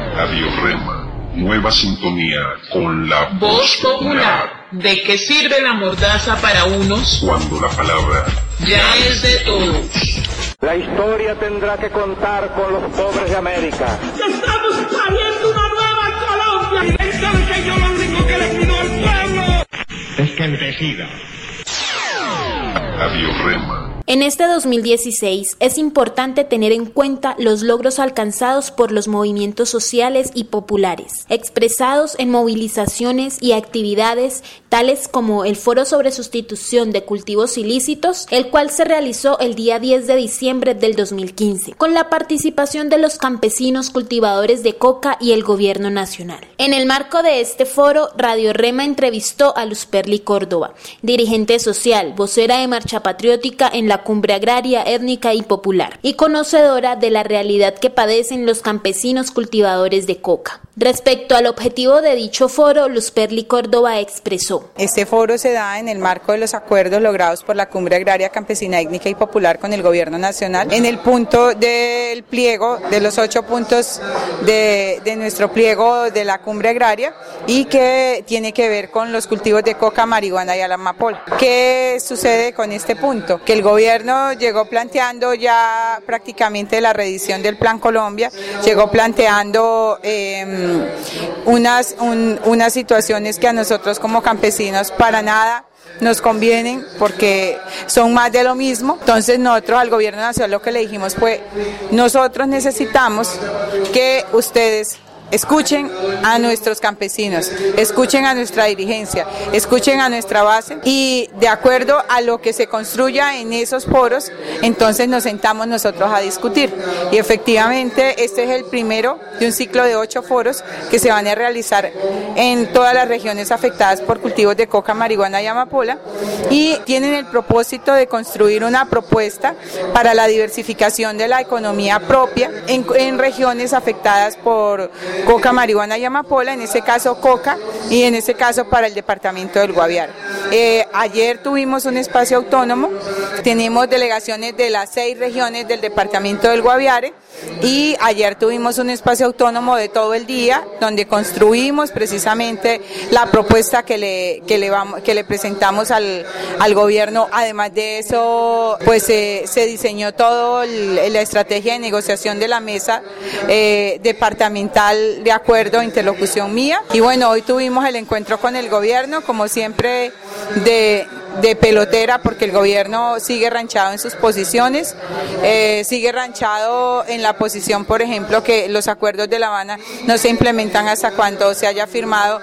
Radio Rema, nueva sintonía con la voz popular. ¿De qué sirve la mordaza para unos cuando la palabra ya es de todos? La historia tendrá que contar con los pobres de América. ¡Estamos pariendo una nueva Colombia! Y dentro de que yo lo único que le pido al pueblo es que decida. Radio Rema. En este 2016 es importante tener en cuenta los logros alcanzados por los movimientos sociales y populares, expresados en movilizaciones y actividades tales como el Foro sobre Sustitución de Cultivos Ilícitos, el cual se realizó el día 10 de diciembre del 2015, con la participación de los campesinos cultivadores de coca y el gobierno nacional. En el marco de este foro, Radio Rema entrevistó a Luz Perli Córdoba, dirigente social, vocera de Marcha Patriótica en la Cumbre Agraria, Étnica y Popular, y conocedora de la realidad que padecen los campesinos cultivadores de coca. Respecto al objetivo de dicho foro, Luz Perli Córdoba expresó: Este foro se da en el marco de los acuerdos logrados por la Cumbre Agraria, Campesina, Étnica y Popular con el Gobierno Nacional, en el punto del pliego, de los 8 puntos de nuestro pliego de la Cumbre Agraria, y que tiene que ver con los cultivos de coca, marihuana y amapola. ¿Qué sucede con este punto? Que el gobierno llegó planteando ya prácticamente la reedición del Plan Colombia, llegó planteando unas situaciones que a nosotros como campesinos para nada nos convienen porque son más de lo mismo. Entonces nosotros al gobierno nacional lo que le dijimos fue: nosotros necesitamos que ustedes escuchen a nuestros campesinos, escuchen a nuestra dirigencia, escuchen a nuestra base, y de acuerdo a lo que se construya en esos foros, entonces nos sentamos nosotros a discutir. Y efectivamente este es el primero de un ciclo de 8 foros que se van a realizar en todas las regiones afectadas por cultivos de coca, marihuana y amapola, y tienen el propósito de construir una propuesta para la diversificación de la economía propia en regiones afectadas por coca, marihuana y amapola, en este caso coca, y en este caso para el departamento del Guaviare. Ayer tuvimos un espacio autónomo, tenemos delegaciones de las 6 regiones del departamento del Guaviare, y ayer tuvimos un espacio autónomo de todo el día donde construimos precisamente la propuesta que le presentamos al gobierno. Además de eso, pues se diseñó todo la estrategia de negociación de la mesa departamental de acuerdo, interlocución mía. Y bueno, hoy tuvimos el encuentro con el gobierno, como siempre de pelotera, porque el gobierno sigue ranchado en sus posiciones, sigue ranchado en la posición, por ejemplo, que los acuerdos de La Habana no se implementan hasta cuando se haya firmado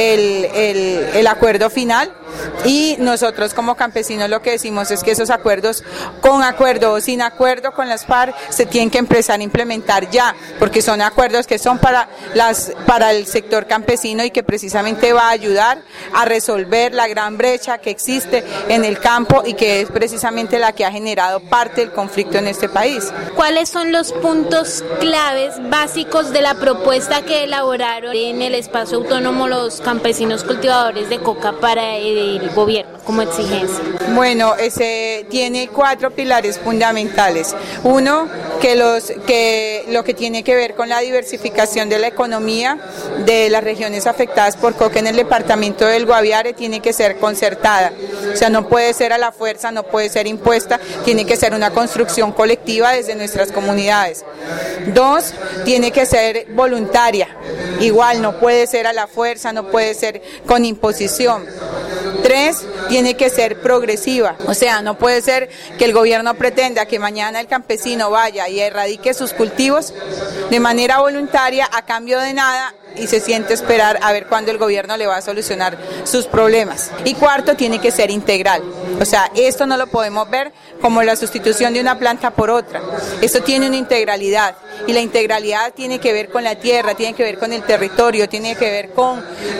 el acuerdo final. Y nosotros como campesinos lo que decimos es que esos acuerdos, con acuerdo o sin acuerdo con las FARC, se tienen que empezar a implementar ya, porque son acuerdos que son para el sector campesino y que precisamente va a ayudar a resolver la gran brecha que existe en el campo y que es precisamente la que ha generado parte del conflicto en este país. ¿Cuáles son los puntos claves básicos de la propuesta que elaboraron en el espacio autónomo los campesinos cultivadores de coca para el gobierno como exigencia? Bueno, ese tiene 4 pilares fundamentales. Uno, que lo que tiene que ver con la diversificación de la economía de las regiones afectadas por coca en el departamento del Guaviare tiene que ser concertada. O sea, no puede ser a la fuerza, no puede ser impuesta, tiene que ser una construcción colectiva desde nuestras comunidades. 2, tiene que ser voluntaria. Igual, no puede ser a la fuerza, no puede ser con imposición. 3, tiene que ser progresiva, o sea, no puede ser que el gobierno pretenda que mañana el campesino vaya y erradique sus cultivos de manera voluntaria a cambio de nada y se siente esperar a ver cuándo el gobierno le va a solucionar sus problemas. Y 4, tiene que ser integral, o sea, esto no lo podemos ver como la sustitución de una planta por otra, esto tiene una integralidad. Y la integralidad tiene que ver con la tierra, tiene que ver con el territorio, tiene que ver con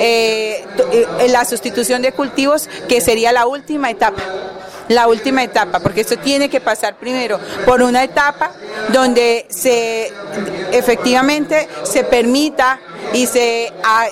la sustitución de cultivos, que sería la última etapa, porque esto tiene que pasar primero por una etapa donde efectivamente se permita y se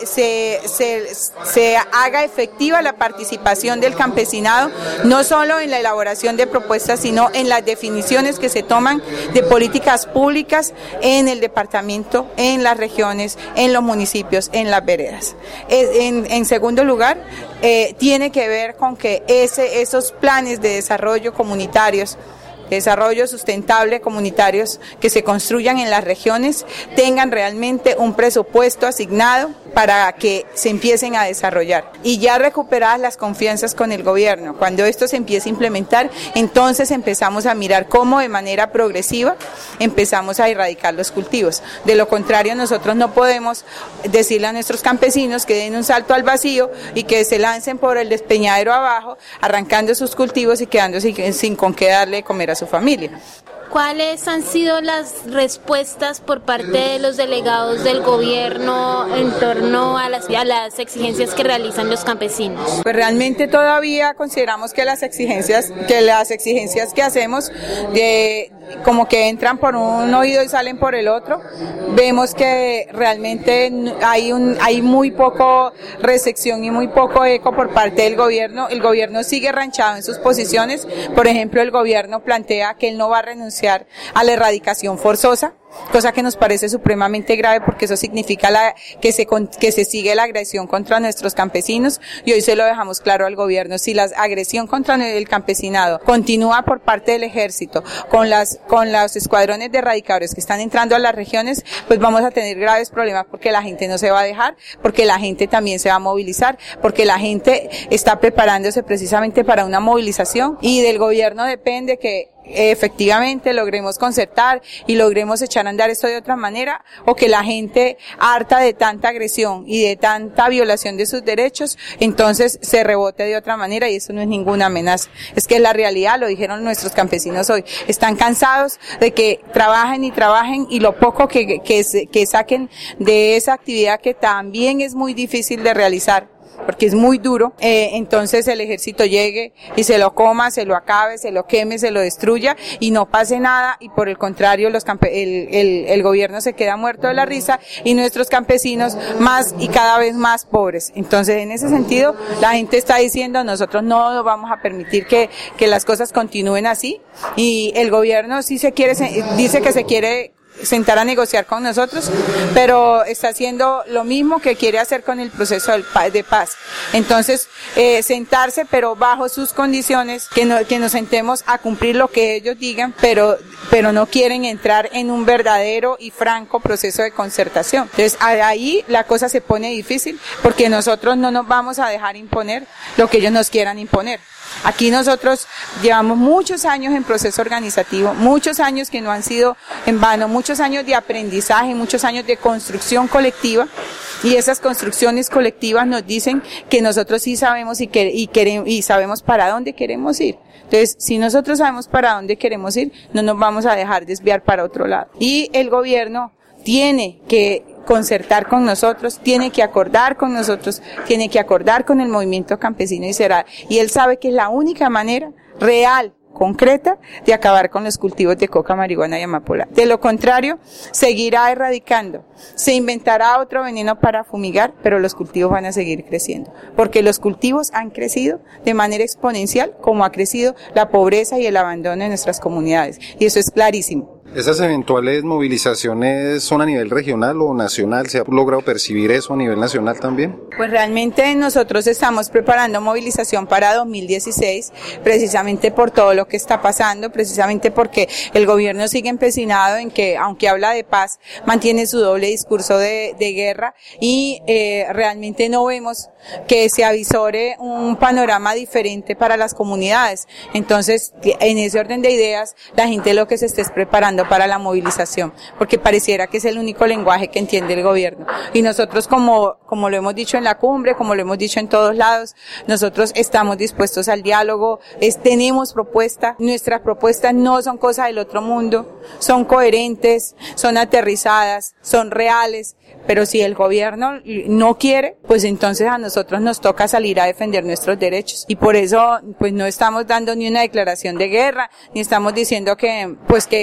haga efectiva la participación del campesinado, no solo en la elaboración de propuestas, sino en las definiciones que se toman de políticas públicas en el departamento, en las regiones, en los municipios, en las veredas. En segundo lugar, tiene que ver con que esos planes de desarrollo comunitarios, desarrollo sustentable comunitarios que se construyan en las regiones tengan realmente un presupuesto asignado para que se empiecen a desarrollar. Y ya recuperadas las confianzas con el gobierno, cuando esto se empiece a implementar, entonces empezamos a mirar cómo de manera progresiva empezamos a erradicar los cultivos. De lo contrario, nosotros no podemos decirle a nuestros campesinos que den un salto al vacío y que se lancen por el despeñadero abajo, arrancando sus cultivos y quedándose sin con qué darle de comer a su familia. ¿Cuáles han sido las respuestas por parte de los delegados del gobierno en torno a las exigencias que realizan los campesinos? Pues realmente todavía consideramos que las exigencias que hacemos como que entran por un oído y salen por el otro. Vemos que realmente hay muy poco recepción y muy poco eco por parte del gobierno. El gobierno sigue ranchado en sus posiciones. Por ejemplo, el gobierno plantea que él no va a renunciar a la erradicación forzosa, cosa que nos parece supremamente grave porque eso significa que se sigue la agresión contra nuestros campesinos, y hoy se lo dejamos claro al gobierno: si la agresión contra el campesinado continúa por parte del ejército con los escuadrones de erradicadores que están entrando a las regiones, pues vamos a tener graves problemas, porque la gente no se va a dejar, porque la gente también se va a movilizar, porque la gente está preparándose precisamente para una movilización, y del gobierno depende que efectivamente logremos concertar y logremos echar a andar esto de otra manera, o que la gente, harta de tanta agresión y de tanta violación de sus derechos, entonces se rebote de otra manera, y eso no es ninguna amenaza. Es que es la realidad, lo dijeron nuestros campesinos hoy. Están cansados de que trabajen y lo poco que saquen de esa actividad, que también es muy difícil de realizar, porque es muy duro, entonces el ejército llegue y se lo coma, se lo acabe, se lo queme, se lo destruya y no pase nada, y por el contrario el gobierno se queda muerto de la risa y nuestros campesinos más y cada vez más pobres. Entonces, en ese sentido, la gente está diciendo: nosotros no vamos a permitir que las cosas continúen así, y el gobierno sí dice que se quiere sentar a negociar con nosotros, pero está haciendo lo mismo que quiere hacer con el proceso de paz. Entonces, sentarse, pero bajo sus condiciones, que nos sentemos a cumplir lo que ellos digan, pero no quieren entrar en un verdadero y franco proceso de concertación. Entonces, ahí la cosa se pone difícil, porque nosotros no nos vamos a dejar imponer lo que ellos nos quieran imponer. Aquí nosotros llevamos muchos años en proceso organizativo, muchos años que no han sido en vano, muchos años de aprendizaje, muchos años de construcción colectiva, y esas construcciones colectivas nos dicen que nosotros sí sabemos y sabemos para dónde queremos ir. Entonces, si nosotros sabemos para dónde queremos ir, no nos vamos a dejar desviar para otro lado. Y el gobierno tiene que concertar con nosotros, tiene que acordar con nosotros, tiene que acordar con el movimiento campesino y él sabe que es la única manera real, concreta, de acabar con los cultivos de coca, marihuana y amapola. De lo contrario, seguirá erradicando, se inventará otro veneno para fumigar, pero los cultivos van a seguir creciendo, porque los cultivos han crecido de manera exponencial, como ha crecido la pobreza y el abandono en nuestras comunidades, y eso es clarísimo. ¿Esas eventuales movilizaciones son a nivel regional o nacional? ¿Se ha logrado percibir eso a nivel nacional también? Pues realmente nosotros estamos preparando movilización para 2016, precisamente por todo lo que está pasando, precisamente porque el gobierno sigue empecinado en que, aunque habla de paz, mantiene su doble discurso de guerra, y realmente no vemos que se avisore un panorama diferente para las comunidades. Entonces, en ese orden de ideas, la gente lo que se esté es preparando para la movilización, porque pareciera que es el único lenguaje que entiende el gobierno. Y nosotros, como lo hemos dicho en la cumbre, como lo hemos dicho en todos lados, nosotros estamos dispuestos al diálogo, tenemos propuestas, nuestras propuestas no son cosas del otro mundo, son coherentes, son aterrizadas, son reales, pero si el gobierno no quiere, pues entonces a nosotros nos toca salir a defender nuestros derechos, y por eso pues no estamos dando ni una declaración de guerra, ni estamos diciendo que vaya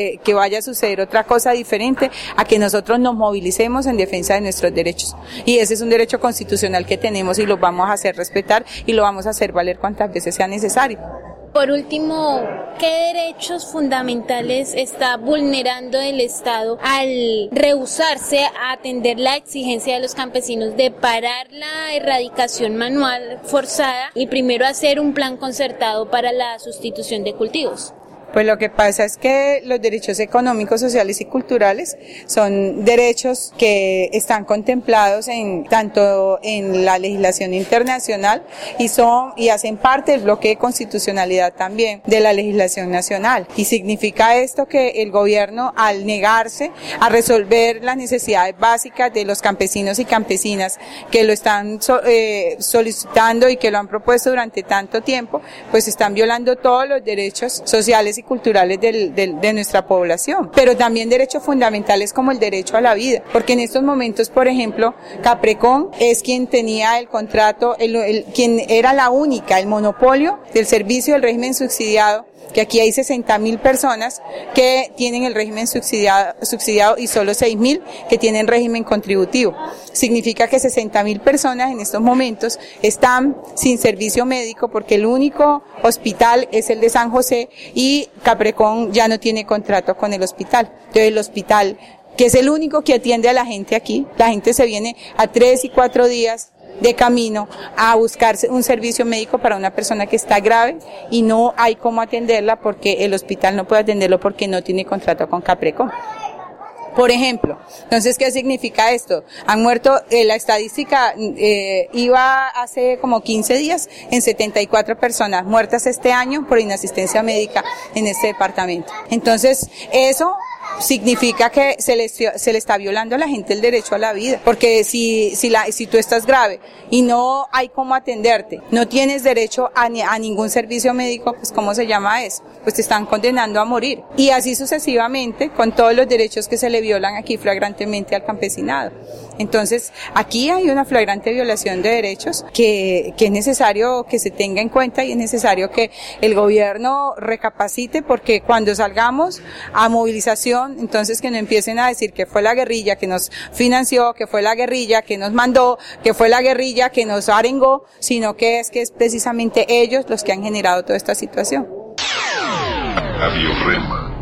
vaya a suceder otra cosa diferente a que nosotros nos movilicemos en defensa de nuestros derechos. Y ese es un derecho constitucional que tenemos y lo vamos a hacer respetar y lo vamos a hacer valer cuantas veces sea necesario. Por último, ¿qué derechos fundamentales está vulnerando el Estado al rehusarse a atender la exigencia de los campesinos de parar la erradicación manual forzada y primero hacer un plan concertado para la sustitución de cultivos? Pues lo que pasa es que los derechos económicos, sociales y culturales son derechos que están contemplados tanto en la legislación internacional y hacen parte del bloque de constitucionalidad también de la legislación nacional. Y significa esto que el gobierno, al negarse a resolver las necesidades básicas de los campesinos y campesinas que lo están solicitando y que lo han propuesto durante tanto tiempo, pues están violando todos los derechos sociales y culturales de nuestra población, pero también derechos fundamentales como el derecho a la vida, porque en estos momentos, por ejemplo, Caprecon es quien tenía el contrato, quien era la única, el monopolio del servicio del régimen subsidiado, que aquí hay 60.000 personas que tienen el régimen subsidiado y solo 6.000 que tienen régimen contributivo. Significa que 60.000 personas en estos momentos están sin servicio médico porque el único hospital es el de San José y Caprecon ya no tiene contrato con el hospital. Entonces el hospital, que es el único que atiende a la gente aquí, la gente se viene a 3 y 4 días de camino a buscarse un servicio médico para una persona que está grave y no hay cómo atenderla porque el hospital no puede atenderlo porque no tiene contrato con Caprecon. Por ejemplo, entonces, ¿qué significa esto? Han muerto, la estadística iba hace como 15 días en 74 personas muertas este año por inasistencia médica en este departamento. Entonces, eso significa que se le está violando a la gente el derecho a la vida, porque si tú estás grave y no hay cómo atenderte, no tienes derecho a ningún servicio médico, pues ¿cómo se llama eso? Pues te están condenando a morir. Y así sucesivamente con todos los derechos que se le violan aquí flagrantemente al campesinado. Entonces, aquí hay una flagrante violación de derechos que es necesario que se tenga en cuenta y es necesario que el gobierno recapacite, porque cuando salgamos a movilización, entonces que no empiecen a decir que fue la guerrilla que nos financió, que fue la guerrilla que nos mandó, que fue la guerrilla que nos arengó, sino que es precisamente ellos los que han generado toda esta situación. Abiorrema.